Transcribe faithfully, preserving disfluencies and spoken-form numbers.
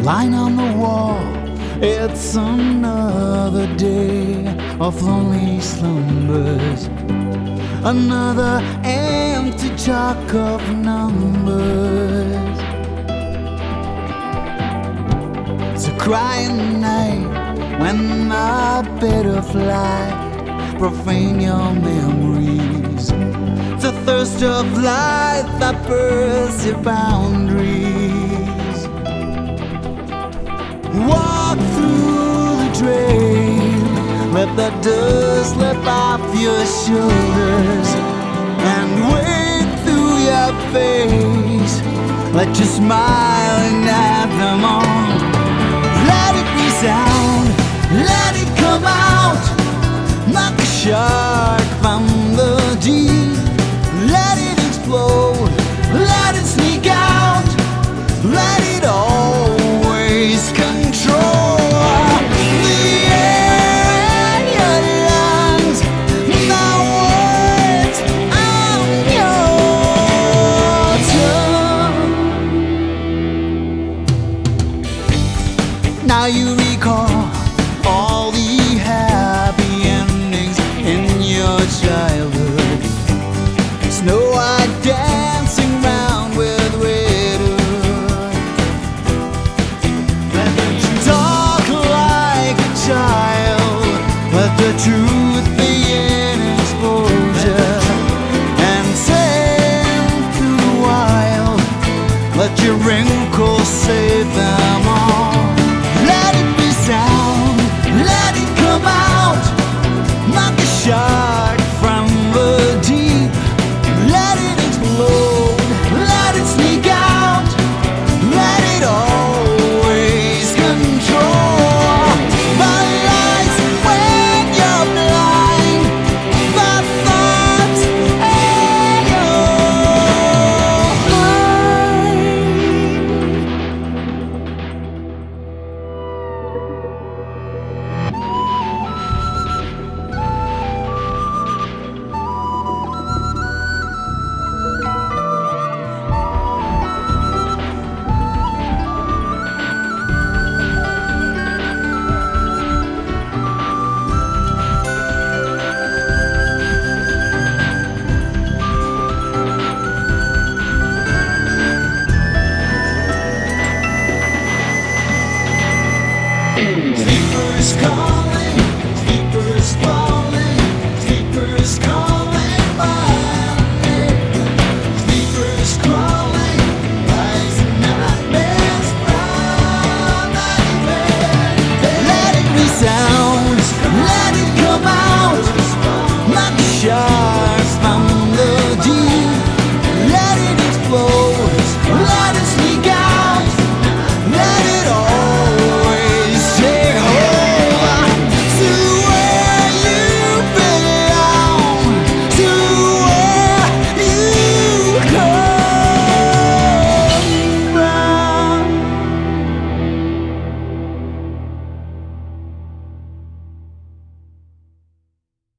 line on the wall. It's another day of lonely slumbers, another empty chalk of numbers. It's a crying night when the butterfly profane your memories. It's a thirst of light that bursts your boundaries. Walk through the drain, let the dust slip off your shoulders, and wade through your face. Let your smiling at them all. Let it resound, let it come out, like a shark from the deep. Let it explode, let it sneak out, let it always control the air in your lungs, the words on your tongue. Now you recall all the happy endings in your childhood. Snow White dancing round with widowhood. Let the truth talk like a child. Let the truth be in exposure, and sail through the wild. Let your wrinkles save them all. Let it resound, let it come out, like a shark from the deep. Let it explode, let it sneak out, let it always control the lights when you're blind, the thoughts in your sleepers come.